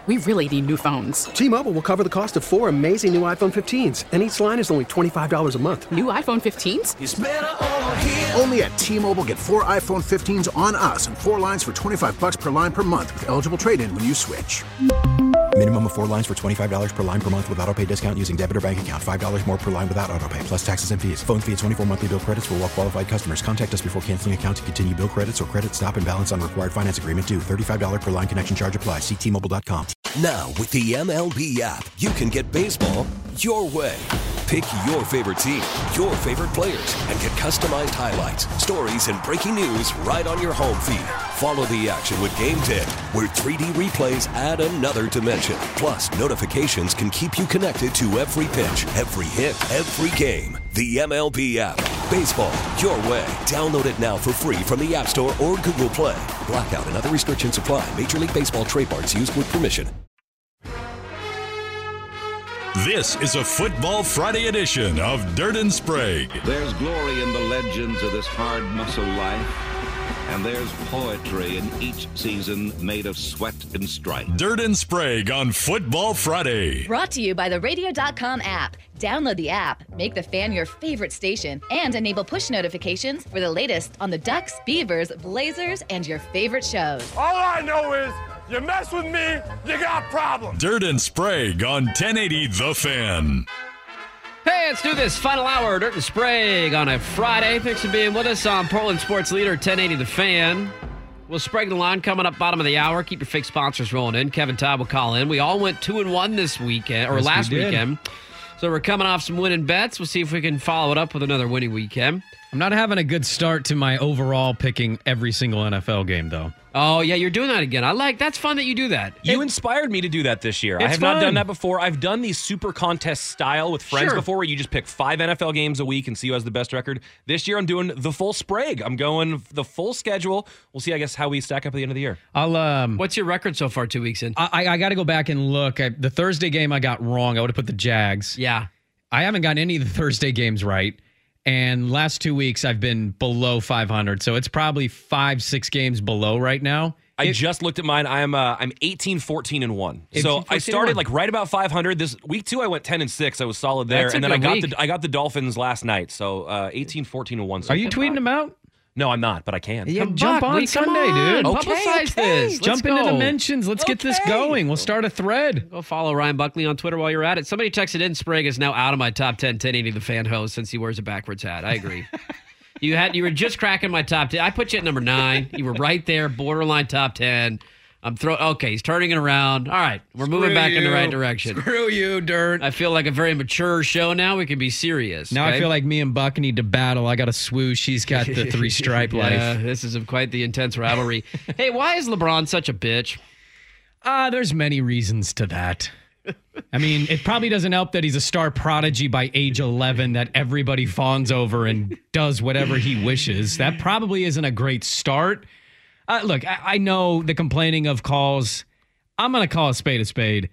We really need new phones. T-Mobile will cover the cost of 4 amazing new iPhone 15s, and each line is only $25 a month. New iPhone 15s? It's better over here. Only at T-Mobile, get 4 iPhone 15s on us and 4 lines for $25 per line per month with eligible trade-in when you switch. Minimum of 4 lines for $25 per line per month with autopay discount using debit or bank account. $5 more per line without autopay, plus taxes and fees. Phone fee at 24 monthly bill credits for well-qualified customers. Contact us before canceling account to continue bill credits or credit stop and balance on required finance agreement due. $35 per line connection charge applies. See T-Mobile.com. Now, with the MLB app, you can get baseball your way. Pick your favorite team, your favorite players, and get customized highlights, stories, and breaking news right on your home feed. Follow the action with Game Day, where 3D replays add another dimension. Plus, notifications can keep you connected to every pitch, every hit, every game. The MLB app. Baseball your way. Download it now for free from the App Store or Google Play. Blackout and other restrictions apply. Major League Baseball trademarks used with permission. This is a Football Friday edition of Dirt and Sprague. There's glory in the legends of this hard muscle life, and there's poetry in each season made of sweat and strife. Dirt and Sprague on Football Friday. Brought to you by the Radio.com app. Download the app, make the Fan your favorite station, and enable push notifications for the latest on the Ducks, Beavers, Blazers, and your favorite shows. All I know is, you mess with me, you got problems. Dirt and Sprague on 1080 The Fan. Hey, let's do this. Final hour, Dirt and Sprague on a Friday. Thanks for being with us on Portland Sports Leader 1080 The Fan. We'll Sprague the line coming up bottom of the hour. Keep your fake sponsors rolling in. Kevin Todd will call in. We all went 2-1 this weekend, or last weekend. So we're coming off some winning bets. We'll see if we can follow it up with another winning weekend. I'm not having a good start to my overall picking every single NFL game, though. Oh, yeah, you're doing that again. That's fun that you do that. You inspired me to do that this year. I have not done that before. I've done the super contest style with friends before where you just pick 5 NFL games a week and see who has the best record. This year I'm doing the full Sprague. I'm going the full schedule. We'll see, I guess, how we stack up at the end of the year. What's your record so far 2 weeks in? I got to go back and look. The Thursday game I got wrong. I would have put the Jags. Yeah. I haven't gotten any of the Thursday games right. And last 2 weeks I've been below 500. So it's probably 5-6 games below right now. I just looked at mine. I'm 18-14-1. So I started like right about 500. This week 2 I went 10-6. I was solid there, and then I got the Dolphins last night. So 18-14-1. So are you tweeting them out? No, I'm not, but I can. Yeah, jump on Sunday, dude. Publicize this. Jump into the mentions. Let's get this going. We'll start a thread. Go follow Ryan Buckley on Twitter while you're at it. Somebody texted in, Sprague is now out of my top 10 1080 The Fan host since he wears a backwards hat. I agree. You were just cracking my top 10. I put you at number 9. You were right there, borderline top 10. Okay, he's turning it around. All right, we're moving back in the right direction. Screw you, Dirt. I feel like a very mature show now. We can be serious. Now okay? I feel like me and Buck need to battle. I got a swoosh. He's got the 3-stripe life. This is quite the intense rivalry. Hey, why is LeBron such a bitch? There's many reasons to that. I mean, it probably doesn't help that he's a star prodigy by age 11 that everybody fawns over and does whatever he wishes. That probably isn't a great start. Look, I know the complaining of calls. I'm going to call a spade.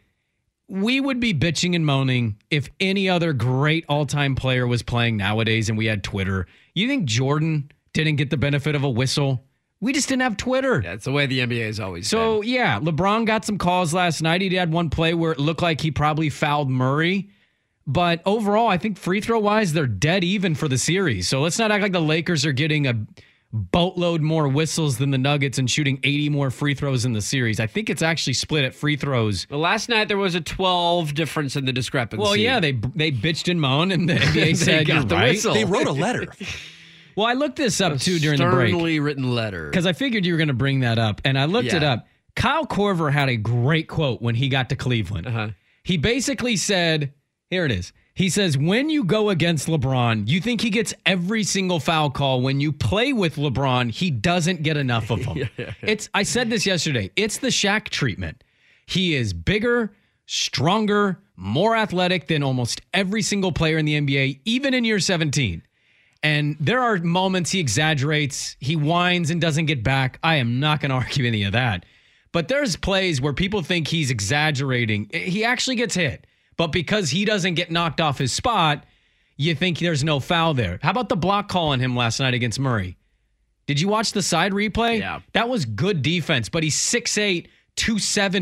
We would be bitching and moaning if any other great all-time player was playing nowadays and we had Twitter. You think Jordan didn't get the benefit of a whistle? We just didn't have Twitter. That's the way the NBA has always been. Yeah, LeBron got some calls last night. He had one play where it looked like he probably fouled Murray. But overall, I think free throw-wise, they're dead even for the series. So let's not act like the Lakers are getting a boatload more whistles than the Nuggets and shooting 80 more free throws in the series. I think it's actually split at free throws. Well, last night there was a 12 difference in the discrepancy. Well, yeah, they bitched and moaned, and the NBA said, got the whistle. They wrote a letter. Well, I looked this up, too, during the break. Sternly written letter. Because I figured you were going to bring that up, and I looked it up. Kyle Korver had a great quote when he got to Cleveland. He basically said, here it is. He says, when you go against LeBron, you think he gets every single foul call. When you play with LeBron, he doesn't get enough of them. I said this yesterday. It's the Shaq treatment. He is bigger, stronger, more athletic than almost every single player in the NBA, even in year 17. And there are moments he exaggerates, he whines and doesn't get back. I am not going to argue any of that. But there's plays where people think he's exaggerating. He actually gets hit. But because he doesn't get knocked off his spot, you think there's no foul there. How about the block call on him last night against Murray? Did you watch the side replay? Yeah. That was good defense, but he's 6'8", 270,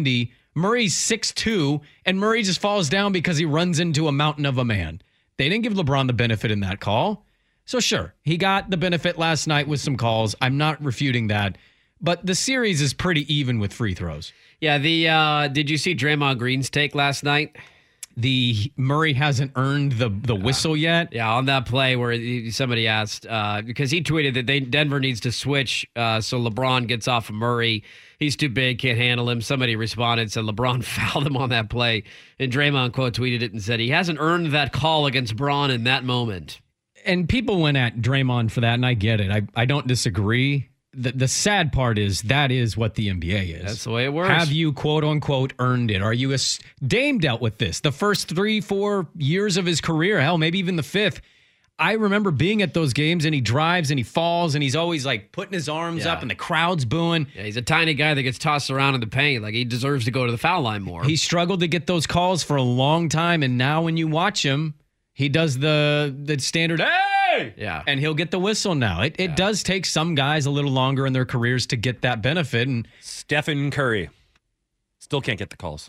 Murray's 6'2", and Murray just falls down because he runs into a mountain of a man. They didn't give LeBron the benefit in that call. So sure, he got the benefit last night with some calls. I'm not refuting that. But the series is pretty even with free throws. Yeah, did you see Draymond Green's take last night? The Murray hasn't earned the whistle yet. Yeah, on that play where somebody asked, because he tweeted that Denver needs to switch so LeBron gets off of Murray. He's too big, can't handle him. Somebody responded, said LeBron fouled him on that play. And Draymond quote tweeted it and said he hasn't earned that call against Bron in that moment. And people went at Draymond for that, and I get it. I don't disagree. The sad part is that is what the NBA is. That's the way it works. Have you, quote unquote, earned it? Are you Dame dealt with this the first 3-4 years of his career? Hell, maybe even the 5th. I remember being at those games and he drives and he falls and he's always like putting his arms up and the crowd's booing. Yeah, he's a tiny guy that gets tossed around in the paint. Like he deserves to go to the foul line more. He struggled to get those calls for a long time, and now when you watch him, he does the standard, hey! Yeah. And he'll get the whistle now. It does take some guys a little longer in their careers to get that benefit. And Stephen Curry still can't get the calls.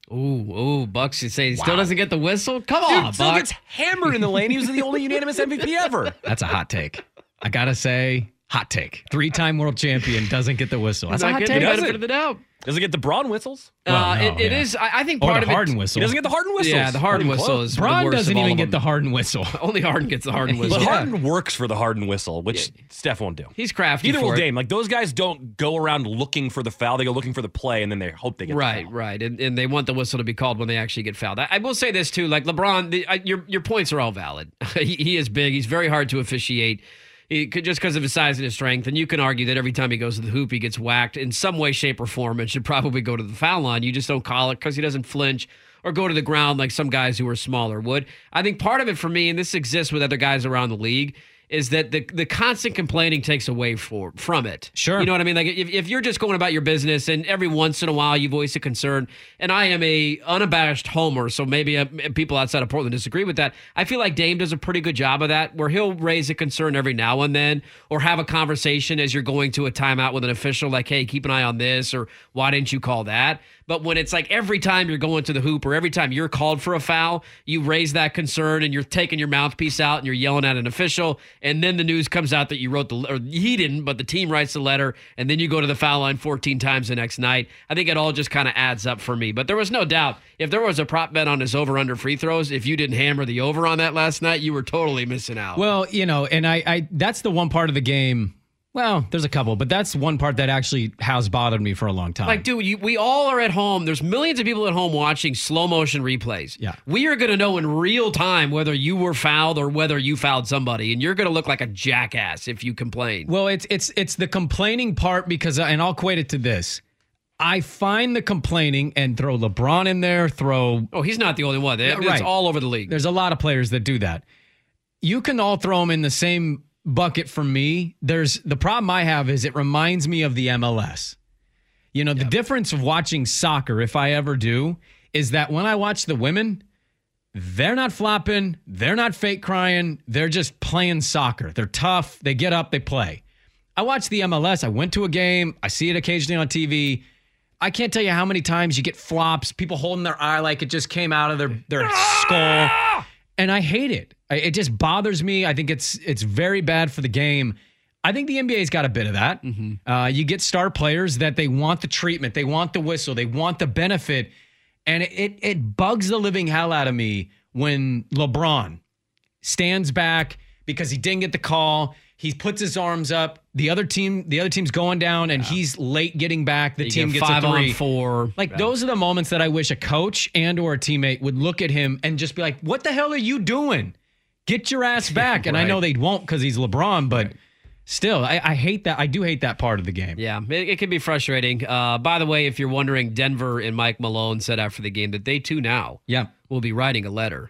Ooh, Bucks, you say he still doesn't get the whistle? Come Dude, on, still Bucks. gets hammered in the lane. He was the only unanimous MVP ever. That's a hot take. I got to say, hot take. 3-time world champion doesn't get the whistle. That's a hot take. Benefit of the doubt. Doesn't get the Braun whistles. It is. I think or part the of Harden it. whistle. He doesn't get the Harden whistles. Yeah, the Harden whistle is Braun the worst doesn't of all even of get them. the Harden whistle. Only Harden gets the Harden whistle. But Harden works for the Harden whistle, which Steph won't do. He's crafty. Either for will it. Dame. Like those guys don't go around looking for the foul. They go looking for the play, and then they hope they get the foul. Right. And they want the whistle to be called when they actually get fouled. I will say this too. Like LeBron, your points are all valid. He is big. He's very hard to officiate. Just because of his size and his strength, and you can argue that every time he goes to the hoop, he gets whacked in some way, shape, or form and should probably go to the foul line. You just don't call it because he doesn't flinch or go to the ground like some guys who are smaller would. I think part of it for me, and this exists with other guys around the league, is that the constant complaining takes away from it. Sure. You know what I mean? Like if you're just going about your business and every once in a while you voice a concern, and I am a unabashed homer, so maybe people outside of Portland disagree with that. I feel like Dame does a pretty good job of that, where he'll raise a concern every now and then or have a conversation as you're going to a timeout with an official like, hey, keep an eye on this, or why didn't you call that? But when it's like every time you're going to the hoop or every time you're called for a foul, you raise that concern and you're taking your mouthpiece out and you're yelling at an official, and then the news comes out that you wrote or he didn't, but the team writes the letter, and then you go to the foul line 14 times the next night. I think it all just kind of adds up for me. But there was no doubt, if there was a prop bet on his over-under free throws, if you didn't hammer the over on that last night, you were totally missing out. Well, and I that's the one part of the game. Well, there's a couple, but that's one part that actually has bothered me for a long time. Like, dude, we all are at home. There's millions of people at home watching slow motion replays. Yeah. We are going to know in real time whether you were fouled or whether you fouled somebody, and you're going to look like a jackass if you complain. Well, it's the complaining part because, and I'll equate it to this. I find the complaining and throw LeBron in there, Oh, he's not the only one. It's right. all over the league. There's a lot of players that do that. You can all throw them in the same bucket for me. The problem I have is it reminds me of the MLS. You know, the difference of watching soccer, if I ever do, is that when I watch the women, they're not flopping, they're not fake crying, they're just playing soccer. They're tough, they get up, they play. I watch the MLS, I went to a game, I see it occasionally on TV. I can't tell you how many times you get flops, people holding their eye like it just came out of their skull. And I hate it. It just bothers me. I think it's very bad for the game. I think the NBA's got a bit of that. Mm-hmm. You get star players that they want the treatment, they want the whistle, they want the benefit. And it bugs the living hell out of me when LeBron stands back because he didn't get the call. He puts his arms up. The other team's going down, and he's late getting back. The team gets a 3. 5-on-4. Like, those are the moments that I wish a coach and or a teammate would look at him and just be like, what the hell are you doing? Get your ass back. And I know they won't because he's LeBron, but still, I hate that. I do hate that part of the game. Yeah, it can be frustrating. By the way, if you're wondering, Denver and Mike Malone said after the game that they too now will be writing a letter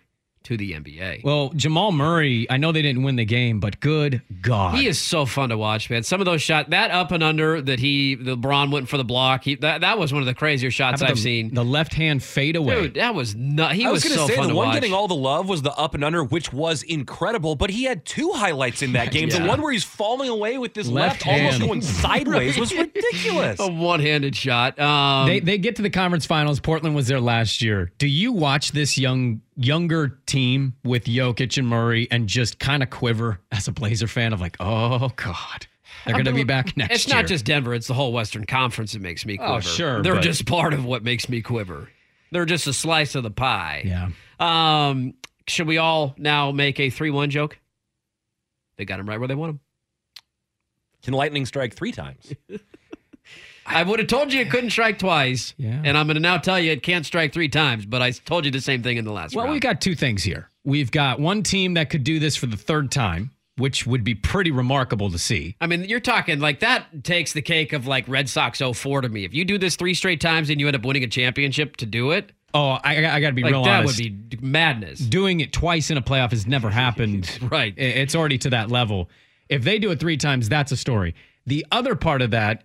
to the NBA. Well, Jamal Murray, I know they didn't win the game, but good God. He is so fun to watch, man. Some of those shots, that up and under that LeBron went for the block, that was one of the crazier shots I've seen. The left-hand fadeaway. Dude, that was nuts. He was so fun to watch. The one getting all the love was the up and under, which was incredible, but he had 2 highlights in that game. Yeah. The one where he's falling away with this left almost going sideways was ridiculous. A one-handed shot. They get to the conference finals. Portland was there last year. Do you watch this younger team with Jokic and Murray and just kind of quiver as a Blazer fan of like, oh, God, they're going to be back next year? It's not just Denver. It's the whole Western Conference that makes me quiver. Oh, sure. They're just part of what makes me quiver. They're just a slice of the pie. Yeah. Should we all now make a 3-1 joke? They got him right where they want him. Can lightning strike 3 times? I would have told you it couldn't strike twice, and I'm going to now tell you it can't strike 3 times, but I told you the same thing in the last round. Well, we've got 2 things here. We've got one team that could do this for the 3rd time, which would be pretty remarkable to see. I mean, you're talking like that takes the cake of like Red Sox 04 to me. If you do this 3 straight times and you end up winning a championship to do it. Oh, I got to be real That honest. would be madness. Doing it twice in a playoff has never happened. Right. It's already to that level. If they do it 3 times, that's a story. The other part of that,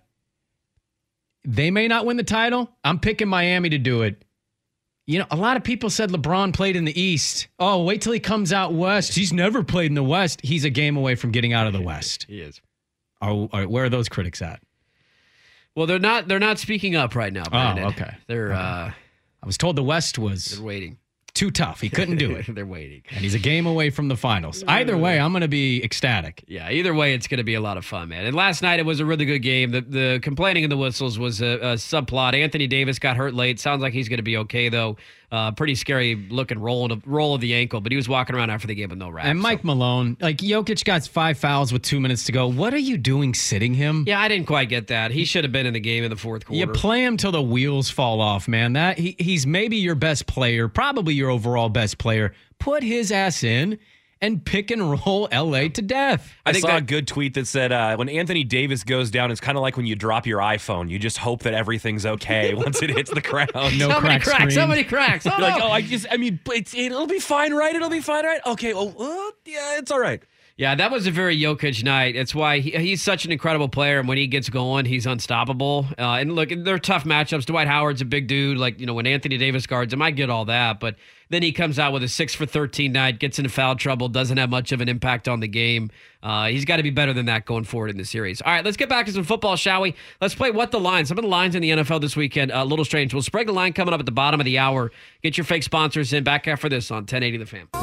they may not win the title. I'm picking Miami to do it. You know, a lot of people said LeBron played in the East. Oh, wait till he comes out West. He's never played in the West. He's a game away from getting out of the West. He is. Where are those critics at? Well, they're not speaking up right now, Brandon. Oh, okay. They're I was told the West was they're waiting. Too tough. He couldn't do it. They're waiting. And he's a game away from the finals. Either way, I'm going to be ecstatic. Yeah, either way, it's going to be a lot of fun, man. And last night, it was a really good game. The complaining in the whistles was a subplot. Anthony Davis got hurt late. Sounds like he's going to be okay, though. Pretty scary looking roll of the ankle, but he was walking around after the game with no wrap. And Mike Malone, like Jokic got 5 fouls with 2 minutes to go. What are you doing sitting him? Yeah, I didn't quite get that. He should have been in the game in the 4th quarter. You play him till the wheels fall off, man. He's maybe your best player, probably your overall best player. Put his ass in and pick and roll LA to death. I saw a good tweet that said, when Anthony Davis goes down, it's kind of like when you drop your iPhone. You just hope that everything's okay once it hits the ground. So many cracks. Oh, like, it'll be fine, right? It'll be fine, right? Okay, well, yeah, it's all right. Yeah, that was a very Jokic night. It's why he's such an incredible player, and when he gets going, he's unstoppable. And look, they're tough matchups. Dwight Howard's a big dude. Like, you know, when Anthony Davis guards him, I get all that. But then he comes out with a 6 for 13 night, gets into foul trouble, doesn't have much of an impact on the game. He's got to be better than that going forward in the series. All right, let's get back to some football, shall we? Let's play What the Line. Some of the lines in the NFL this weekend, a little strange. We'll Sprague the Line coming up at the bottom of the hour. Get your fake sponsors in. Back after this on 1080 The Fan.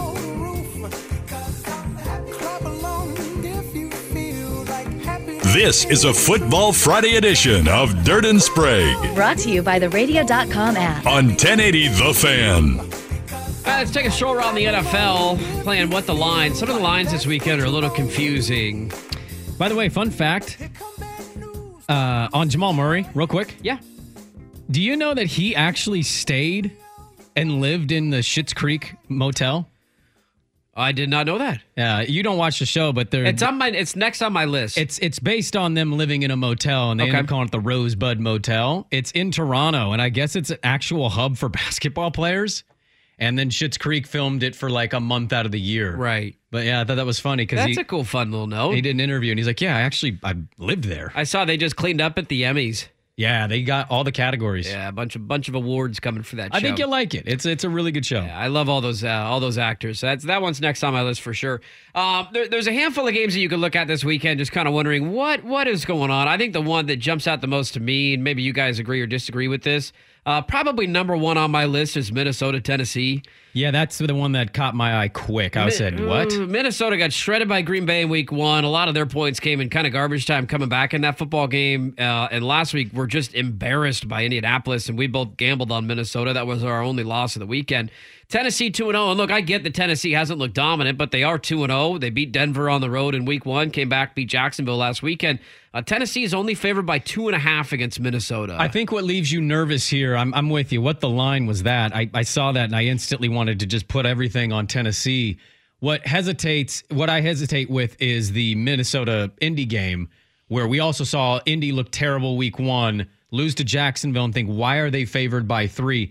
This is a Football Friday edition of Dirt and Sprague. Brought to you by the Radio.com app. On 1080 The Fan. All right, let's take a stroll around the NFL, playing What the Line. Some of the lines this weekend are a little confusing. By the way, fun fact on Jamal Murray, real quick. Yeah. Do you know that he actually stayed and lived in the Schitt's Creek motel? I did not know that. Yeah, you don't watch the show, but it's next on my list. It's based on them living in a motel, and they end up calling it the Rosebud Motel. It's in Toronto, and I guess it's an actual hub for basketball players. And then Schitt's Creek filmed it for like a month out of the year. Right. But yeah, I thought that was funny because that's a cool, fun little note. He did an interview, and he's like, "Yeah, I lived there." I saw they just cleaned up at the Emmys. Yeah, they got all the categories. Yeah, a bunch of awards coming for that show. I think you'll like it. It's a really good show. Yeah, I love all those actors. That one's next on my list for sure. There's a handful of games that you could look at this weekend, just kind of wondering what is going on. I think the one that jumps out the most to me, and maybe you guys agree or disagree with this, probably number one on my list is Minnesota, Tennessee. Yeah, that's the one that caught my eye quick. I said, what? Minnesota got shredded by Green Bay in week 1. A lot of their points came in kind of garbage time coming back in that football game. And last week, we're just embarrassed by Indianapolis, and we both gambled on Minnesota. That was our only loss of the weekend. Tennessee 2-0. And look, I get that Tennessee hasn't looked dominant, but they are 2-0. They beat Denver on the road in week 1, came back, beat Jacksonville last weekend. Tennessee is only favored by 2.5 against Minnesota. I think what leaves you nervous here, I'm with you. What the line was that? I saw that and I instantly wanted to just put everything on Tennessee. What I hesitate with is the Minnesota Indy game, where we also saw Indy look terrible week 1, lose to Jacksonville and think, why are they favored by 3?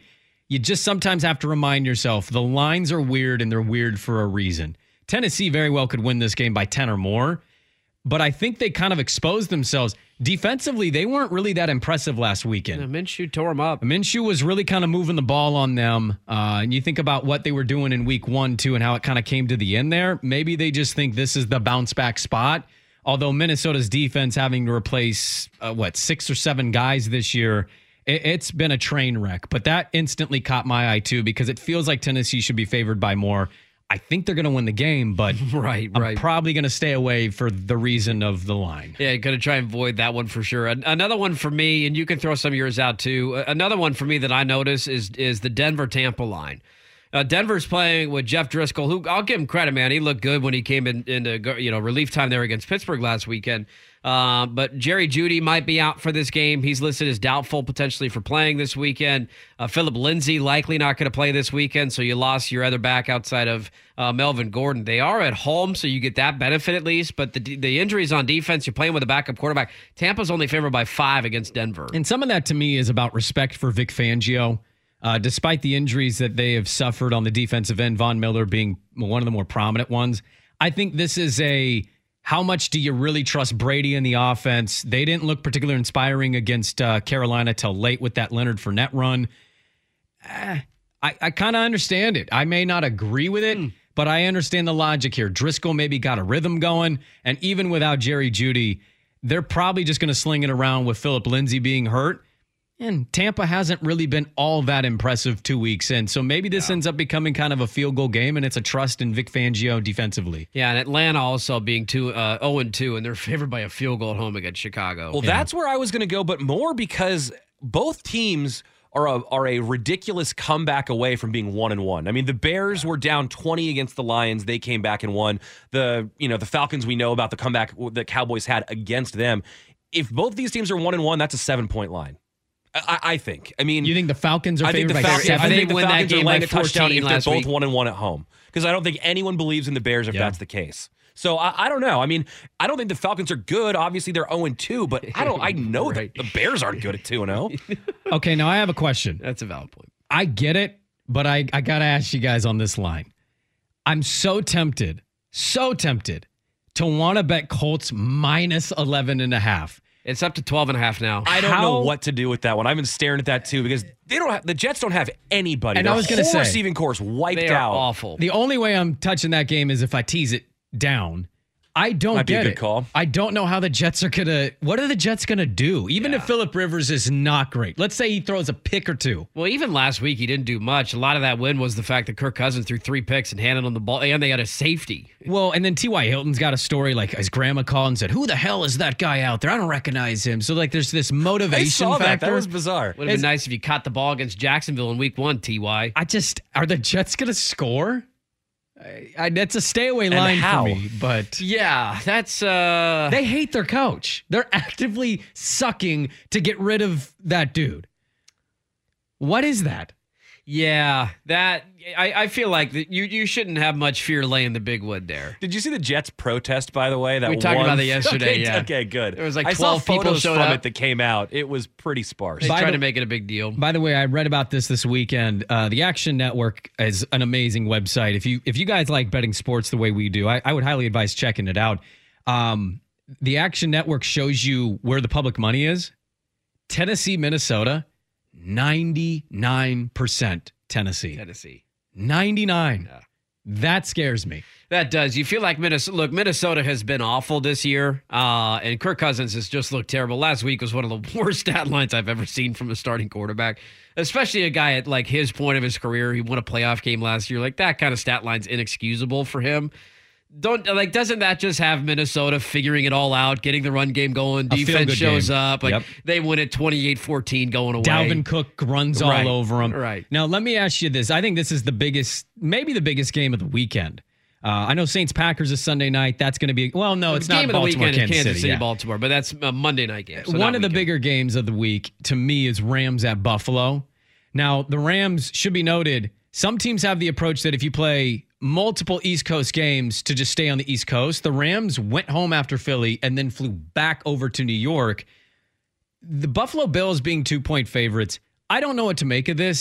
you just sometimes have to remind yourself the lines are weird and they're weird for a reason. Tennessee very well could win this game by 10 or more, but I think they kind of exposed themselves. Defensively, they weren't really that impressive last weekend. Minshew tore them up. Minshew was really kind of moving the ball on them. And you think about what they were doing in week 1, 2, and how it kind of came to the end there. Maybe they just think this is the bounce back spot. Although Minnesota's defense having to replace, 6 or 7 guys this year, it's been a train wreck. But that instantly caught my eye, too, because it feels like Tennessee should be favored by more. I think they're going to win the game, but right. I'm probably going to stay away for the reason of the line. Yeah, going to try and avoid that one for sure. Another one for me, and you can throw some of yours out too. Another one for me that I notice is the Denver-Tampa line. Denver's playing with Jeff Driscoll, who I'll give him credit, man. He looked good when he came into relief time there against Pittsburgh last weekend. But Jerry Jeudy might be out for this game. He's listed as doubtful potentially for playing this weekend. Philip Lindsay likely not going to play this weekend, so you lost your other back outside of Melvin Gordon. They are at home, so you get that benefit at least. But the injuries on defense, you're playing with a backup quarterback. Tampa's only favored by 5 against Denver. And some of that to me is about respect for Vic Fangio. Despite the injuries that they have suffered on the defensive end, Von Miller being one of the more prominent ones, I think this is how much do you really trust Brady in the offense? They didn't look particularly inspiring against Carolina till late with that Leonard Fournette run. I kind of understand it. I may not agree with it, but I understand the logic here. Driscoll maybe got a rhythm going, and even without Jerry Jeudy, they're probably just going to sling it around with Philip Lindsay being hurt. And Tampa hasn't really been all that impressive 2 weeks in. So maybe this ends up becoming kind of a field goal game, and it's a trust in Vic Fangio defensively. Yeah, and Atlanta also being 0-2, and they're favored by a field goal at home against Chicago. Well, that's where I was going to go, but more because both teams are a ridiculous comeback away from being 1-1. I mean, the Bears were down 20 against the Lions. They came back and won. The Falcons, we know about the comeback the Cowboys had against them. If both these teams are 1-1, that's a 7-point line. I think. I mean, you think the Falcons are favored by 7? I think the Falcons are laying a touchdown if they're both week. 1-1 at home. Because I don't think anyone believes in the Bears if that's the case. So I don't know. I mean, I don't think the Falcons are good. Obviously, they're 0-2, but I know that the Bears aren't good at 2-0. Okay, now I have a question. That's a valid point. I get it, but I got to ask you guys on this line. I'm so tempted to want to bet Colts minus 11.5. It's up to 12.5 now. I don't know what to do with that one. I've been staring at that too because the Jets don't have anybody. And I was going to say, receiving course wiped they are out. Awful. The only way I'm touching that game is if I tease it down. I don't Might get be a good call. I don't know how the Jets are gonna. What are the Jets gonna do? Even if Phillip Rivers is not great, let's say he throws a pick or two. Well, even last week he didn't do much. A lot of that win was the fact that Kirk Cousins threw 3 picks and handed on the ball, and they had a safety. Well, and then T.Y. Hilton's got a story like his grandma called and said, "Who the hell is that guy out there? I don't recognize him." So like, there's this motivation I saw factor. That was bizarre. Would have been nice if you caught the ball against Jacksonville in Week 1. Ty. Are the Jets gonna score? That's a stay away line for me, but yeah, that's they hate their coach. They're actively sucking to get rid of that dude. What is that? Yeah, that I feel like that you shouldn't have much fear laying the big wood there. Did you see the Jets protest, by the way? We talked about it yesterday. Okay, good. There was like 12 I saw people photos showed from up. it that came out. It was pretty sparse. They tried to make it a big deal. By the way, I read about this weekend. The Action Network is an amazing website. If you guys like betting sports the way we do, I would highly advise checking it out. The Action Network shows you where the public money is. Tennessee, Minnesota, 99% Tennessee. 99. Yeah. That scares me. That does. You feel like Minnesota has been awful this year, and Kirk Cousins has just looked terrible. Last week was one of the worst stat lines I've ever seen from a starting quarterback, especially a guy at like his point of his career. He won a playoff game last year. Like that kind of stat line's inexcusable for him. Doesn't that just have Minnesota figuring it all out, getting the run game going, defense shows up, they win it 28-14 going away. Dalvin Cook runs all over them. Right. Now, let me ask you this. I think this is maybe the biggest game of the weekend. I know Saints-Packers is Sunday night. That's going to be, it's not game Baltimore, of the weekend is Kansas City, yeah. Baltimore, but that's a Monday night game. So one of the bigger games of the week, to me, is Rams at Buffalo. Now, the Rams, should be noted, some teams have the approach that if you play multiple East Coast games to just stay on the East Coast. The Rams went home after Philly and then flew back over to New York. The Buffalo Bills being 2-point favorites, I don't know what to make of this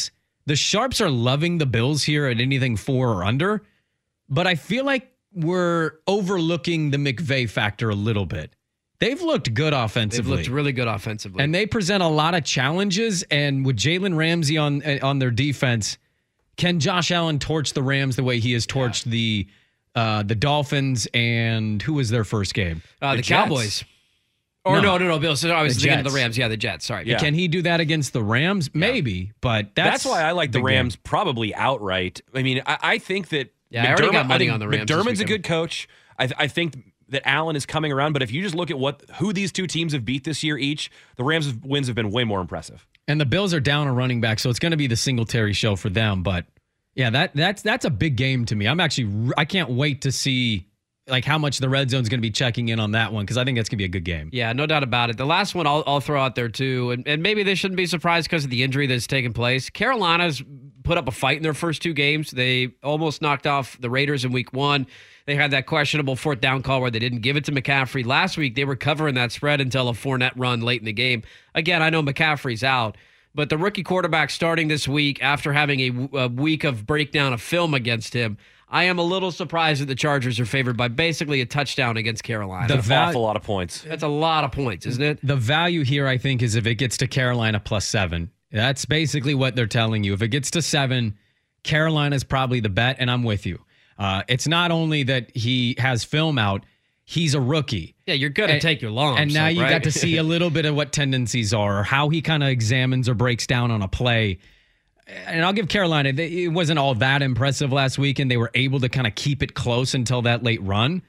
The Sharps are loving the Bills here at anything 4 or under, but I feel like we're overlooking the McVay factor a little bit. They've looked good offensively. They've looked really good offensively. And they present a lot of challenges, and with Jalen Ramsey on their defense, can Josh Allen torch the Rams the way he has torched the Dolphins, and who was their first game? The Cowboys. Or no, Bill. So I was thinking of the Rams. Yeah, the Jets. Sorry. Yeah. Can he do that against the Rams? Maybe, but that's why I like the Rams probably outright. I mean, I think that I already got money on the Rams. McDermott's a good coach. I think that Allen is coming around, but if you just look at who these two teams have beat this year each, the Rams' wins have been way more impressive. And the Bills are down a running back, so it's going to be the Singletary show for them. But yeah, that's a big game to me. I can't wait to see like how much the red zone's going to be checking in on that one, because I think that's going to be a good game. Yeah, no doubt about it. The last one I'll throw out there too, and maybe they shouldn't be surprised because of the injury that's taken place. Carolina's put up a fight in their first 2 games. They almost knocked off the Raiders in week 1. They had that questionable 4th down call where they didn't give it to McCaffrey. Last week, they were covering that spread until a Fournette run late in the game. Again, I know McCaffrey's out, but the rookie quarterback starting this week after having a week of breakdown of film against him, I am a little surprised that the Chargers are favored by basically a touchdown against Carolina. That's an awful lot of points. That's a lot of points, isn't it? The value here, I think, is if it gets to Carolina +7. That's basically what they're telling you. If it gets to 7, Carolina's probably the bet, and I'm with you. It's not only that he has film out, he's a rookie. Yeah, you're going to take your lumps. And now you got to see a little bit of what tendencies are, or how he kind of examines or breaks down on a play. And I'll give Carolina, it wasn't all that impressive last week, and they were able to kind of keep it close until that late run.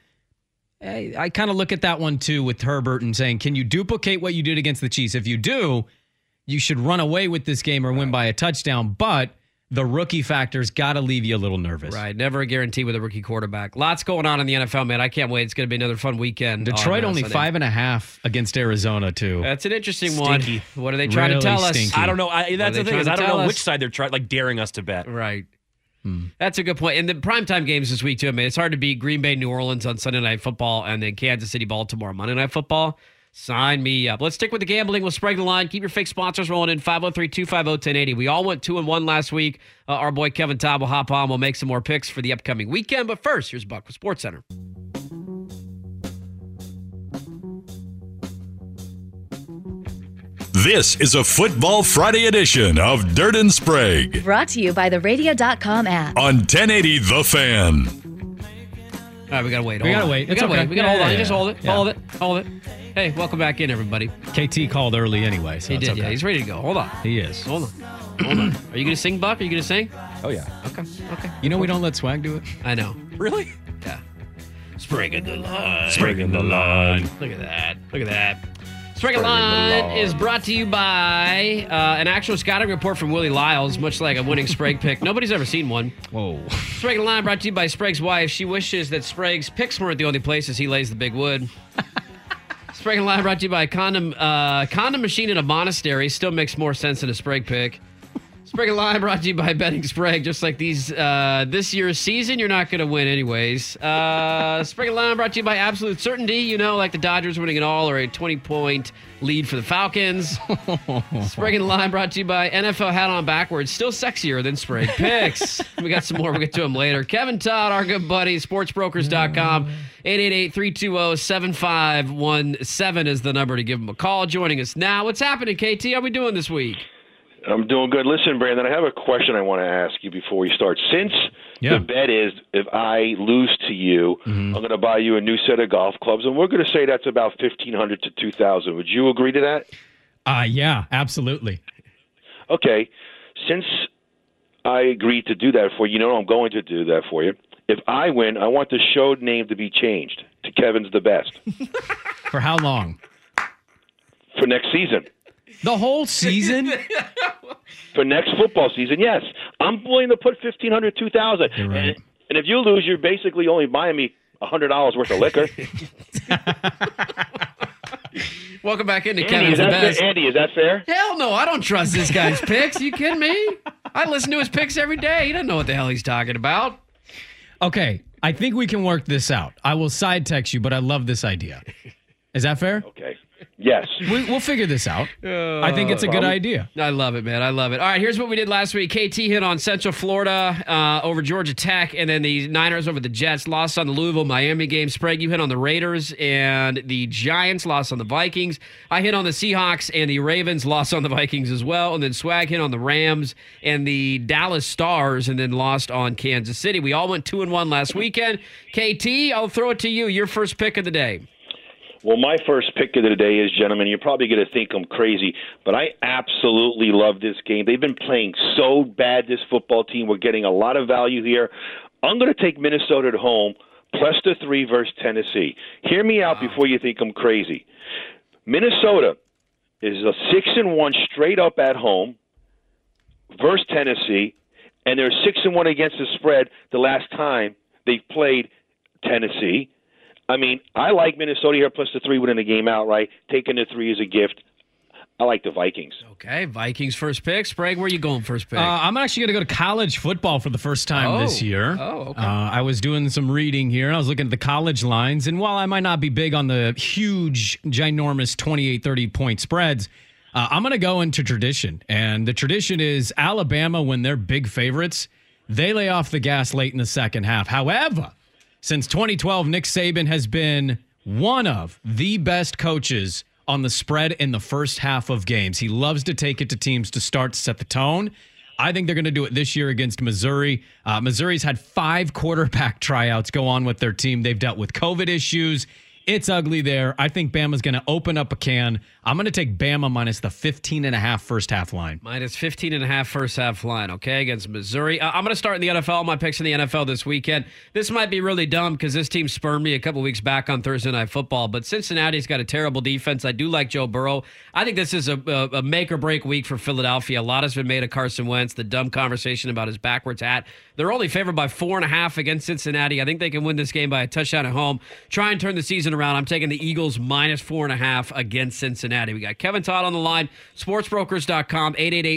I kind of look at that one, too, with Herbert and saying, can you duplicate what you did against the Chiefs? If you do, you should run away with this game or win by a touchdown, but the rookie factor's got to leave you a little nervous. Right. Never a guarantee with a rookie quarterback. Lots going on in the NFL, man. I can't wait. It's going to be another fun weekend. Detroit only 5.5 against Arizona, too. That's an interesting one. What are they trying to tell us? I don't know. That's the thing is I don't know which side they're trying, like daring us to bet. Right. That's a good point. And the primetime games this week, too. I mean, it's hard to beat Green Bay, New Orleans on Sunday Night Football, and then Kansas City, Baltimore, Monday Night Football. Sign me up. Let's stick with the gambling. We'll Sprague the line. Keep your fake sponsors rolling in. 503-250-1080. We all went 2-1 last week. Our boy Kevin Todd will hop on. We'll make some more picks for the upcoming weekend. But first, here's Buck with SportsCenter. This is a Football Friday edition of Dirt and Sprague. Brought to you by the Radio.com app. On 1080 The Fan. All right, we gotta wait. We gotta wait. We gotta okay. wait. We gotta hold on. Yeah. Just hold it. Hold it. Hey, welcome back in, everybody. KT called early anyway, so he did. okay. Yeah, he's ready to go. Hold on. He is. Hold on. Are you gonna sing, Buck? Are you gonna sing? Oh yeah. Okay. You know we don't let Swag do it. I know. Really? Yeah. Sprague the line. Sprague the line. Look at that. Sprague the line is brought to you by an actual scouting report from Willie Lyles, much like a winning Sprague pick. Nobody's ever seen one. Whoa. Sprague the line brought to you by Sprague's wife. She wishes that Sprague's picks weren't the only places he lays the big wood. Sprague the line brought to you by condom machine in a monastery. Still makes more sense than a Sprague pick. Sprague the line brought to you by Betting Sprague. Just like this year's season, you're not going to win anyways. Sprague the line brought to you by Absolute Certainty. You know, like the Dodgers winning it all or a 20-point lead for the Falcons. Sprague the line brought to you by NFL Hat On Backwards. Still sexier than Sprague picks. We got some more. We'll get to them later. Kevin Todd, our good buddy, sportsbrokers.com. 888-320-7517 is the number to give him a call. Joining us now. What's happening, KT? How we doing this week? I'm doing good. Listen, Brandon, I have a question I want to ask you before we start. Since the bet is if I lose to you, I'm going to buy you a new set of golf clubs, and we're going to say that's about $1,500 to $2,000. Would you agree to that? Yeah, absolutely. Okay. Since I agreed to do that for you, I'm going to do that for you. If I win, I want the show name to be changed to Kevin's the Best. For how long? For next season. The whole season? For next football season, yes. I'm willing to put $1,500, $2,000. You're right. And if you lose, you're basically only buying me $100 worth of liquor. Welcome back into Kevin's the Best. Andy, is that fair? Hell no, I don't trust this guy's picks. You kidding me? I listen to his picks every day. He doesn't know what the hell he's talking about. Okay, I think we can work this out. I will side text you, but I love this idea. Is that fair? Okay. Yes. We'll figure this out. I think it's a good idea. I love it, man. I love it. All right, here's what we did last week. KT hit on Central Florida over Georgia Tech, and then the Niners over the Jets. Lost on the Louisville-Miami game. Sprague, you hit on the Raiders, and the Giants lost on the Vikings. I hit on the Seahawks, and the Ravens lost on the Vikings as well. And then Swag hit on the Rams and the Dallas Stars, and then lost on Kansas City. We all went 2-1 last weekend. KT, I'll throw it to you. Your first pick of the day. Well, my first pick of the day is, gentlemen, you're probably going to think I'm crazy, but I absolutely love this game. They've been playing so bad, this football team. We're getting a lot of value here. I'm going to take Minnesota at home, plus the 3 versus Tennessee. Hear me out before you think I'm crazy. Minnesota is a 6-1 straight up at home versus Tennessee, and they're 6-1 against the spread the last time they've played Tennessee. I mean, I like Minnesota here plus the 3 winning the game outright. Taking the 3 is a gift. I like the Vikings. Okay, Vikings first pick. Sprague, where are you going first pick? I'm actually going to go to college football for the first time this year. Oh, okay. I was doing some reading here, and I was looking at the college lines. And while I might not be big on the huge, ginormous 28, 30-point spreads, I'm going to go into tradition. And the tradition is Alabama, when they're big favorites, they lay off the gas late in the second half. However, since 2012, Nick Saban has been one of the best coaches on the spread in the first half of games. He loves to take it to teams to start to set the tone. I think they're going to do it this year against Missouri. Missouri's had 5 quarterback tryouts go on with their team. They've dealt with COVID issues. It's ugly there. I think Bama's going to open up a can. I'm going to take Bama minus the 15.5 first half line. Minus 15.5 first half line, okay, against Missouri. I'm going to start in the NFL. My picks in the NFL this weekend. This might be really dumb because this team spurned me a couple weeks back on Thursday Night Football, but Cincinnati's got a terrible defense. I do like Joe Burrow. I think this is a make-or-break week for Philadelphia. A lot has been made of Carson Wentz, the dumb conversation about his backwards hat. They're only favored by 4.5 against Cincinnati. I think they can win this game by a touchdown at home. Try and turn the season around. I'm taking the Eagles minus 4.5 against Cincinnati. We got Kevin Todd on the line, sportsbrokers.com,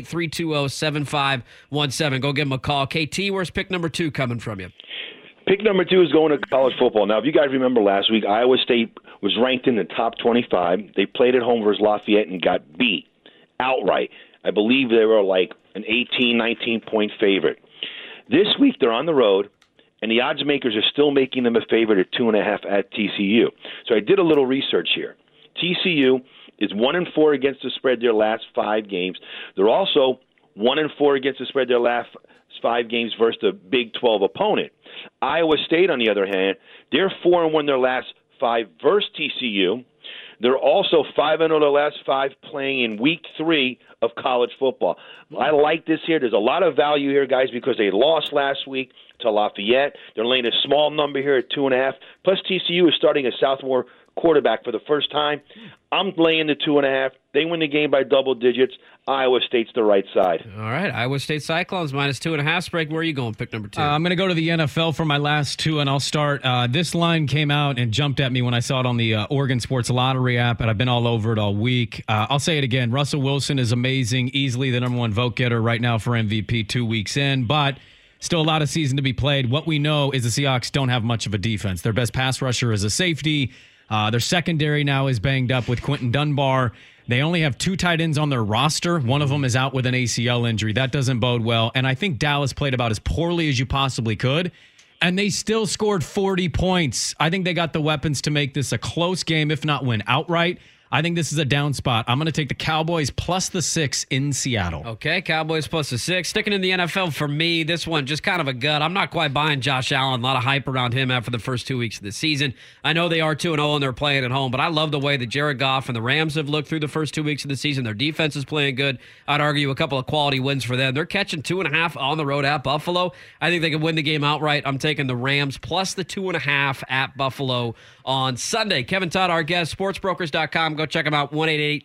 888-320-7517. Go give him a call. KT, where's pick number 2 coming from you? Pick number 2 is going to college football. Now, if you guys remember last week, Iowa State was ranked in the top 25. They played at home versus Lafayette and got beat outright. I believe they were like an 18, 19-point favorite. This week, they're on the road, and the odds makers are still making them a favorite at 2.5 at TCU. So I did a little research here. TCU is 1-4 against the spread their last 5 games. They're also 1-4 against the spread their last 5 games versus the Big 12 opponent. Iowa State, on the other hand, they're 4-1 their last 5 versus TCU. They're also 5-0 their last 5 playing in week 3 of college football. I like this here. There's a lot of value here, guys, because they lost last week to Lafayette. They're laying a small number here at 2.5. Plus, TCU is starting a sophomore quarterback for the first time. I'm laying the 2.5. They win the game by double digits. Iowa State's the right side. All right, Iowa State Cyclones minus 2.5. Sprague, where are you going? Pick number 2. I'm going to go to the NFL for my last 2, and I'll start. This line came out and jumped at me when I saw it on the Oregon Sports Lottery app, and I've been all over it all week. I'll say it again. Russell Wilson is amazing, easily the number 1 vote getter right now for MVP 2 weeks in, but still a lot of season to be played. What we know is the Seahawks don't have much of a defense. Their best pass rusher is a safety. Their secondary now is banged up with Quentin Dunbar. They only have 2 tight ends on their roster. One of them is out with an ACL injury. That doesn't bode well. And I think Dallas played about as poorly as you possibly could. And they still scored 40 points. I think they got the weapons to make this a close game, if not win outright. I think this is a down spot. I'm going to take the Cowboys plus the 6 in Seattle. Okay, Cowboys plus the 6. Sticking in the NFL for me, this one just kind of a gut. I'm not quite buying Josh Allen. A lot of hype around him after the first 2 weeks of the season. I know they are 2-0 and they're playing at home, but I love the way that Jared Goff and the Rams have looked through the first 2 weeks of the season. Their defense is playing good. I'd argue a couple of quality wins for them. They're catching 2.5 on the road at Buffalo. I think they can win the game outright. I'm taking the Rams plus the 2.5 at Buffalo on Sunday. Kevin Todd, our guest, sportsbrokers.com. Go check him out.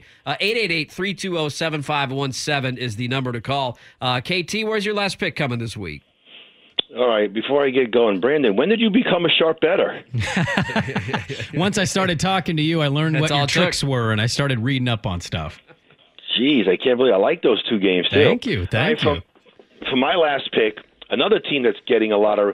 888-320-7517 is the number to call. KT, where's your last pick coming this week? All right, before I get going, Brandon, when did you become a sharp bettor? Once I started talking to you, I learned what your tricks were, and I started reading up on stuff. Jeez, I can't believe I like those 2 games, too. Thank you. For my last pick, Another team that's getting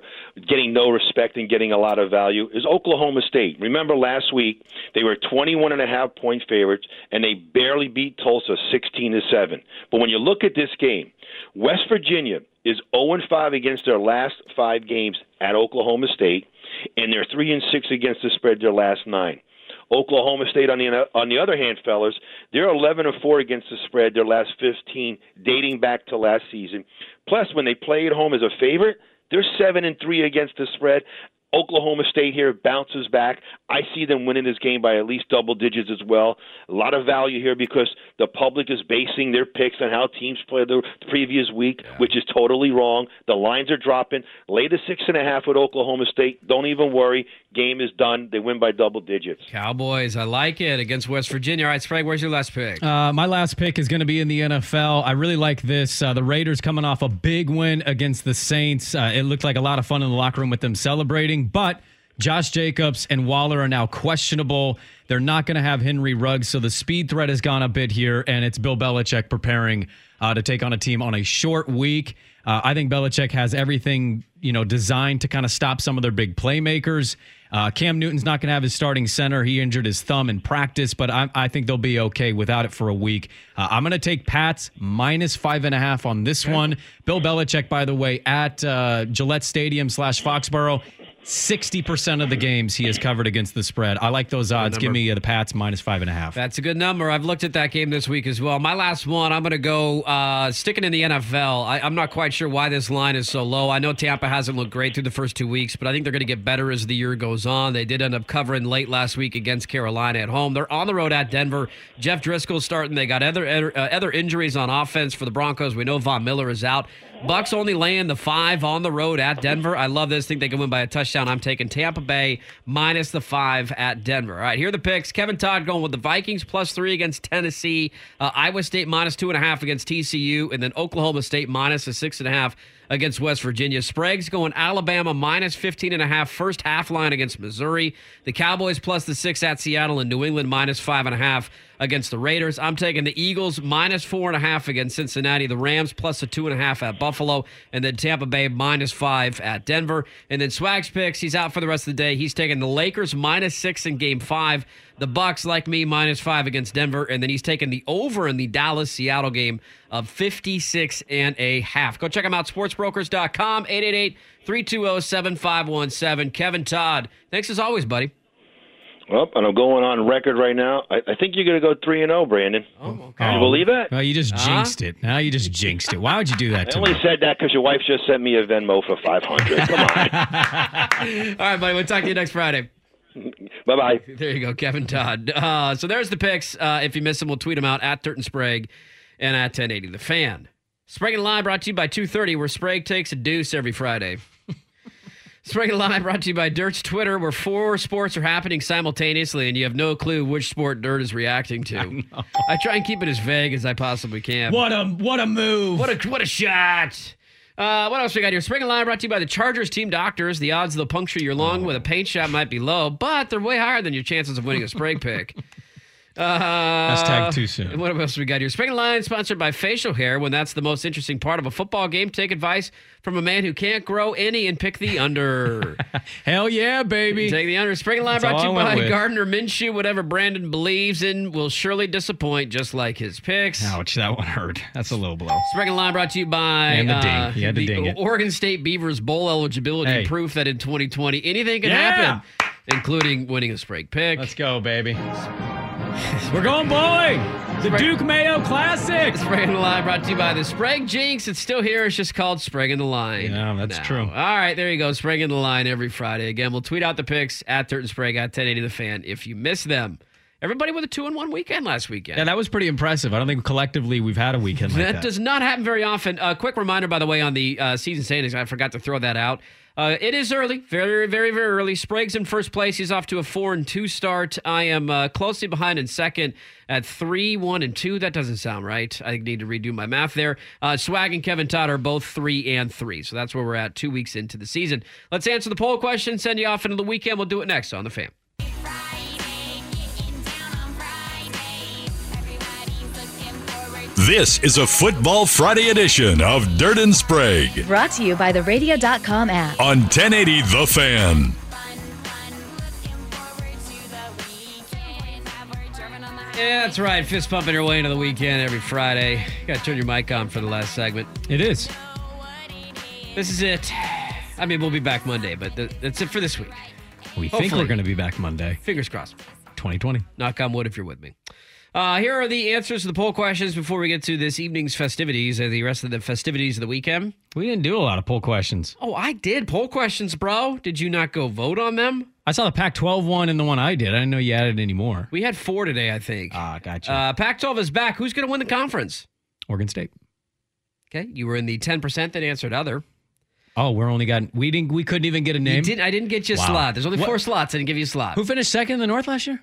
no respect and getting a lot of value is Oklahoma State. Remember last week they were 21.5-point favorites and they barely beat Tulsa 16-7. But when you look at this game, West Virginia is 0-5 against their last 5 games at Oklahoma State, and they're 3-6 against the spread their last 9. Oklahoma State, on the other hand, fellas, they're 11-4 against the spread their last 15, dating back to last season. Plus, when they play at home as a favorite, they're 7-3 against the spread. Oklahoma State here bounces back. I see them winning this game by at least double digits as well. A lot of value here because the public is basing their picks on how teams played the previous week, which is totally wrong. The lines are dropping. Lay the 6.5 with Oklahoma State. Don't even worry. Game is done. They win by double digits. Cowboys, I like it, against West Virginia. All right, Sprague, where's your last pick? My last pick is going to be in the NFL. I really like this. The Raiders coming off a big win against the Saints. It looked like a lot of fun in the locker room with them celebrating, but Josh Jacobs and Waller are now questionable. They're not going to have Henry Ruggs, so the speed threat has gone a bit here, and it's Bill Belichick preparing to take on a team on a short week. I think Belichick has everything, designed to kind of stop some of their big playmakers. Cam Newton's not going to have his starting center. He injured his thumb in practice, but I think they'll be okay without it for a week. I'm going to take Pats minus 5.5 on this one. Bill Belichick, by the way, at Gillette Stadium / Foxborough, 60% of the games he has covered against the spread. I like those odds. Give me the Pats minus 5.5. That's a good number. I've looked at that game this week as well. My last one, I'm going to go sticking in the NFL. I'm not quite sure why this line is so low. I know Tampa hasn't looked great through the first 2 weeks, but I think they're going to get better as the year goes on. They did end up covering late last week against Carolina at home. They're on the road at Denver. Jeff Driscoll's starting. They got other injuries on offense for the Broncos. We know Von Miller is out. Bucks only laying the 5 on the road at Denver. I love this. Think they can win by a touchdown. I'm taking Tampa Bay minus the 5 at Denver. All right, here are the picks. Kevin Todd going with the Vikings +3 against Tennessee. Iowa State minus 2.5 against TCU. And then Oklahoma State minus a 6.5 against West Virginia. Sprague's going Alabama minus 15.5 first half line against Missouri. The Cowboys plus the 6 at Seattle, and New England minus 5.5 against the Raiders. I'm taking the Eagles minus 4.5 against Cincinnati. The Rams plus a 2.5 at Buffalo, and then Tampa Bay minus 5 at Denver. And then Swag's picks, he's out for the rest of the day. He's taking the Lakers minus 6 in Game 5. The Bucks, like me, minus 5 against Denver, and then he's taking the over in the Dallas-Seattle game of 56.5. Go check him out, sportsbrokers.com, 888-320-7517. Kevin Todd, thanks as always, buddy. Well, and I'm going on record right now. I think you're going to go 3-0, Brandon. Oh, okay. Can you believe that? Well, you just jinxed it. Now you just jinxed it. Why would you do that to me? I only said that because your wife just sent me a Venmo for $500. Come on. All right, buddy. We'll talk to you next Friday. Bye-bye. There you go, Kevin Todd. So there's the picks. If you miss them, we'll tweet them out at Dirt and Sprague and at 1080 The Fan. Sprague and Line brought to you by 2:30, where Sprague takes a deuce every Friday. Sprague and Line brought to you by Dirt's Twitter, where 4 sports are happening simultaneously, and you have no clue which sport Dirt is reacting to. I try and keep it as vague as I possibly can. What a move. What a shot. What else we got here? Spring and Line brought to you by the Chargers Team Doctors. The odds they'll puncture your lung with a paint shot might be low, but they're way higher than your chances of winning a Sprague pick. Hashtag too soon. What else we got here? Spring and Line sponsored by Facial Hair. When that's the most interesting part of a football game, take advice from a man who can't grow any and pick the under. Hell yeah, baby. Take the under. Spring and Line brought to you by Gardner Minshew. Whatever Brandon believes in will surely disappoint, just like his picks. Ouch, that one hurt. That's a low blow. Spring and Line brought to you by and the ding. You had to ding it. Oregon State Beavers bowl eligibility proof that in 2020 anything can happen, including winning a Sprague pick. Let's go, baby. We're going bowling. The Duke Mayo Classic. Sprague and the Line brought to you by the Sprague Jinx. It's still here. It's just called Sprague and the Line. Yeah, that's true. All right, there you go. Sprague and the Line every Friday. Again, we'll tweet out the picks at Dirt and Sprague at 1080 The Fan if you miss them. Everybody with a 2-1 weekend last weekend. Yeah, that was pretty impressive. I don't think collectively we've had a weekend like that. That does not happen very often. Quick reminder, by the way, on the season standings. I forgot to throw that out. It is early, very, very, very early. Sprague's in first place. He's off to a 4-2 start. I am closely behind in second at 3-1-2. That doesn't sound right. I need to redo my math there. Swag and Kevin Todd are both 3-3. So that's where we're at 2 weeks into the season. Let's answer the poll question. Send you off into the weekend. We'll do it next on The Fan. This is a Football Friday edition of Dirt and Sprague Brought to you by the Radio.com app. on 1080 The Fan. Yeah, that's right. Fist pumping your way into the weekend every Friday. You got to turn your mic on for the last segment. It is. This is it. I mean, we'll be back Monday, but that's it for this week. We think we're going to be back Monday. Fingers crossed. 2020. Knock on wood if you're with me. Here are the answers to the poll questions before we get to this evening's festivities and the rest of the festivities of the weekend. We didn't do a lot of poll questions. Oh, I did poll questions, bro. Did you not go vote on them? I saw the Pac-12 one and the one I did. I didn't know you added any more. We had 4 today, I think. Ah, gotcha. Pac-12 is back. Who's going to win the conference? Oregon State. Okay, you were in the 10% that answered other. Oh, we couldn't even get a name? I didn't get you a slot. There's only 4 slots. I didn't give you a slot. Who finished second in the North last year?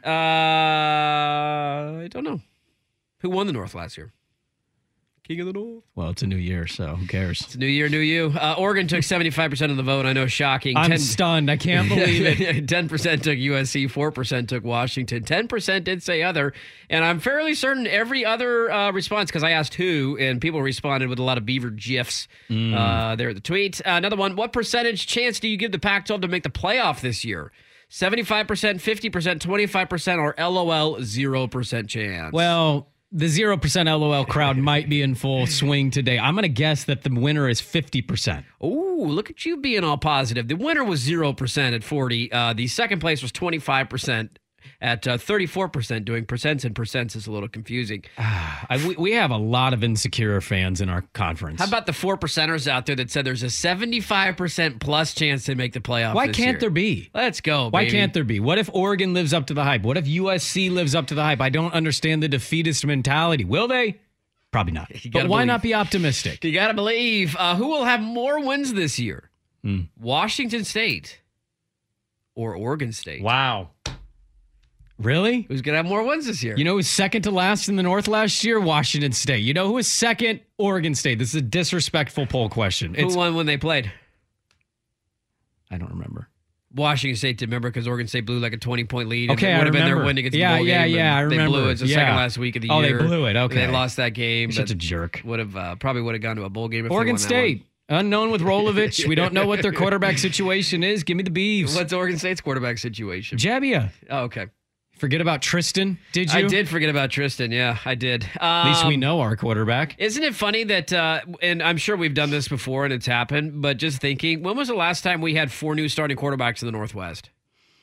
I don't know. Who won the North last year? King of the North. Well, it's a new year, so who cares? It's a new year, new you. Oregon took 75% of the vote. I know, shocking. I'm stunned. I can't believe it. 10% took USC, 4% took Washington, 10% did say other. And I'm fairly certain every other response, because I asked who, and people responded with a lot of Beaver GIFs there at the tweet. Another one, what percentage chance do you give the Pac-12 to make the playoff this year? 75%, 50%, 25%, or LOL 0% chance? Well, the 0% LOL crowd might be in full swing today. I'm going to guess that the winner is 50%. Oh, look at you being all positive. The winner was 0% at 40. The second place was 25% at 34%. Doing percents and percents is a little confusing. We have a lot of insecure fans in our conference. How about the 4%ers out there that said there's a 75% plus chance to make the playoff Why this can't year? there be? Let's go, Why baby. can't there be? What if Oregon lives up to the hype? What if USC lives up to the hype? I don't understand the defeatist mentality. Will they? Probably not. But why not be optimistic? You got to believe. Who will have more wins this year? Washington State or Oregon State? Wow. Really? Who's going to have more wins this year? You know who's second to last in the North last year? Washington State. You know who is second? Oregon State. This is a disrespectful poll question. Who won when they played? I don't remember. Washington State did, remember, because Oregon State blew like a 20-point lead. Okay, and it I would have been their remember. win against Yeah, the bowl game. I remember. They blew it. It's the second last week of the year. Oh, they blew it. Okay. And they lost that game. You're such a jerk. Would have probably would have gone to a bowl game if Oregon they won that one. State. Unknown with Rolovich. We don't know what their quarterback situation is. Give me the Beavs. What's Oregon State's quarterback situation? Jabbia. Oh, okay. Forget about Tristan, did you? I did forget about Tristan. Yeah, I did. At least we know our quarterback. Isn't it funny that, and I'm sure we've done this before and it's happened, but just thinking, when was the last time we had 4 new starting quarterbacks in the Northwest?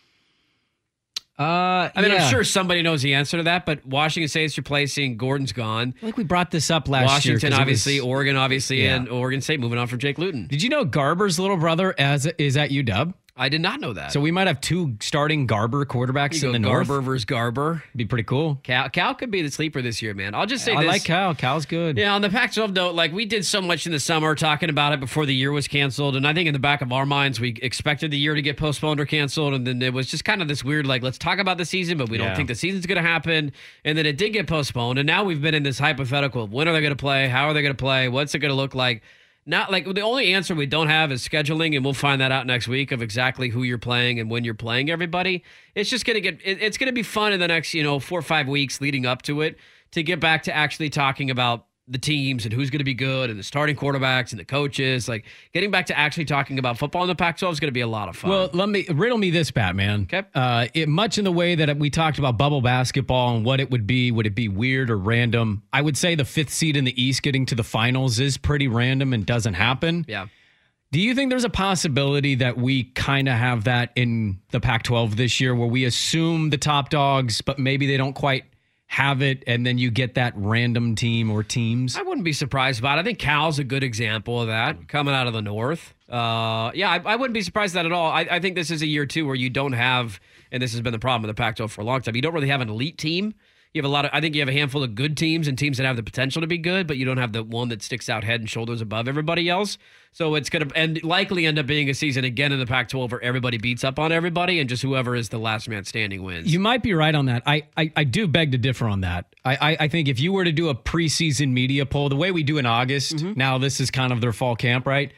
I mean, I'm sure somebody knows the answer to that, but Washington State's replacing I Gordon's gone. feel like we brought this up last year. Washington, obviously, Oregon, obviously, and Oregon State moving on from Jake Luton. Did you know Garber's little brother is at UW? I did not know that. So we might have 2 starting Garber quarterbacks in the North. Garber versus Garber. Be pretty cool. Cal could be the sleeper this year, man. I'll just say I this. like Cal. Cal's good. Yeah, on the Pac-12 note, like we did so much in the summer talking about it before the year was canceled, and I think in the back of our minds we expected the year to get postponed or canceled, and then it was just kind of this weird, like, let's talk about the season, but we don't think the season's going to happen, and then it did get postponed, and now we've been in this hypothetical of when are they going to play, how are they going to play, what's it going to look like. Not like the only answer we don't have is scheduling, and we'll find that out next week of exactly who you're playing and when you're playing everybody. It's just going to it's going to be fun in the next, 4 or 5 weeks leading up to it to get back to actually talking about the teams and who's going to be good and the starting quarterbacks and the coaches. Like getting back to actually talking about football in the Pac-12 is going to be a lot of fun. Well, riddle me this, Batman. Okay. Much in the way that we talked about bubble basketball and what it would be weird or random? I would say the 5th seed in the East getting to the finals is pretty random and doesn't happen. Yeah. Do you think there's a possibility that we kind of have that in the Pac-12 this year where we assume the top dogs, but maybe they don't quite have it, and then you get that random team or teams? I wouldn't be surprised about it. I think Cal's a good example of that coming out of the North. I wouldn't be surprised at that at all. I think this is a year, too, where you don't have, and this has been the problem with the Pac-12 for a long time, you don't really have an elite team. You have I think you have a handful of good teams and teams that have the potential to be good, but you don't have the one that sticks out head and shoulders above everybody else. So it's going to likely end up being a season again in the Pac-12 where everybody beats up on everybody and just whoever is the last man standing wins. You might be right on that. I do beg to differ on that. I think if you were to do a preseason media poll, the way we do in August, now this is kind of their fall camp, right?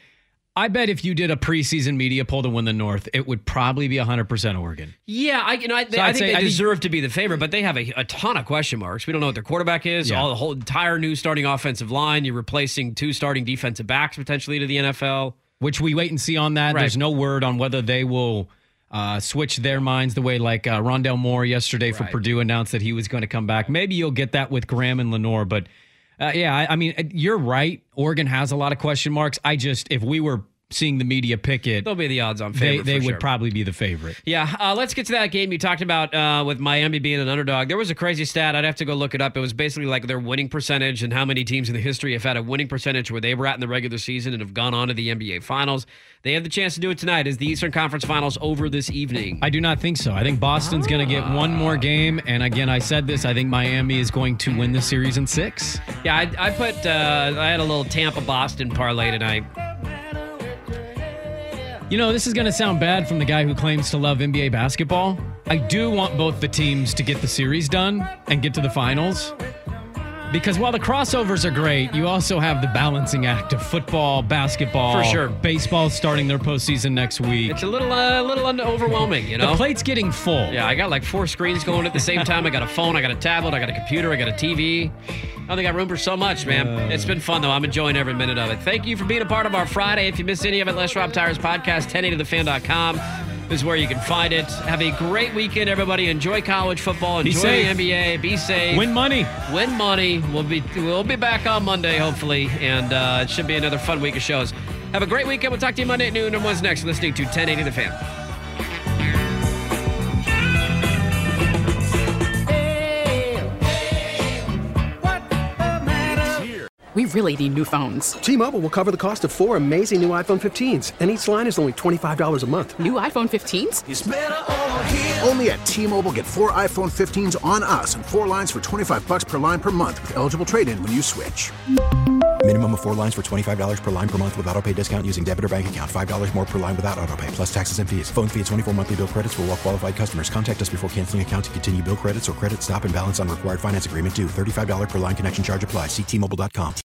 I bet if you did a preseason media poll to win the North, it would probably be 100% Oregon. Yeah, I think they deserve to be the favorite, but they have a ton of question marks. We don't know what their quarterback is. Yeah. The whole entire new starting offensive line. You're replacing 2 starting defensive backs potentially to the NFL. Which we wait and see on that. Right. There's no word on whether they will switch their minds the way like Rondell Moore yesterday for Purdue announced that he was going to come back. Maybe you'll get that with Graham and Lenore, but I mean, you're right. Oregon has a lot of question marks. If we were seeing the media pick it, they'll be the odds-on favorite. They would probably be the favorite. Yeah, let's get to that game you talked about with Miami being an underdog. There was a crazy stat. I'd have to go look it up. It was basically like their winning percentage and how many teams in the history have had a winning percentage where they were at in the regular season and have gone on to the NBA Finals. They have the chance to do it tonight. Is the Eastern Conference Finals over this evening? I do not think so. I think Boston's going to get one more game. And again, I said this. I think Miami is going to win the series in 6. Yeah, I had a little Tampa-Boston parlay tonight. You know, this is going to sound bad from the guy who claims to love NBA basketball. I do want both the teams to get the series done and get to the finals. Because while the crossovers are great, you also have the balancing act of football, basketball. For sure. Baseball starting their postseason next week. It's a little overwhelming, you know? The plate's getting full. Yeah, I got like 4 screens going at the same time. I got a phone, I got a tablet, I got a computer, I got a TV. Oh, they got room for so much, man. It's been fun, though. I'm enjoying every minute of it. Thank you for being a part of our Friday. If you missed any of it, Les Rob Tires Podcast, 1080thefan.com is where you can find it. Have a great weekend, everybody. Enjoy college football. Enjoy the NBA. Be safe. Win money. Win money. We'll be back on Monday, hopefully, and it should be another fun week of shows. Have a great weekend. We'll talk to you Monday at noon. And what's next? Listening to 1080 The Fan. We really need new phones. T-Mobile will cover the cost of 4 amazing new iPhone 15s, and each line is only $25 a month. New iPhone 15s? It's better over here. Only at T-Mobile, get 4 iPhone 15s on us and 4 lines for $25 per line per month with eligible trade-in when you switch. Minimum of 4 lines for $25 per line per month with autopay discount using debit or bank account. $5 more per line without autopay, plus taxes and fees. Phone fee at 24 monthly bill credits for well-qualified customers. Contact us before canceling account to continue bill credits or credit stop and balance on required finance agreement due. $35 per line connection charge applies. See T-Mobile.com.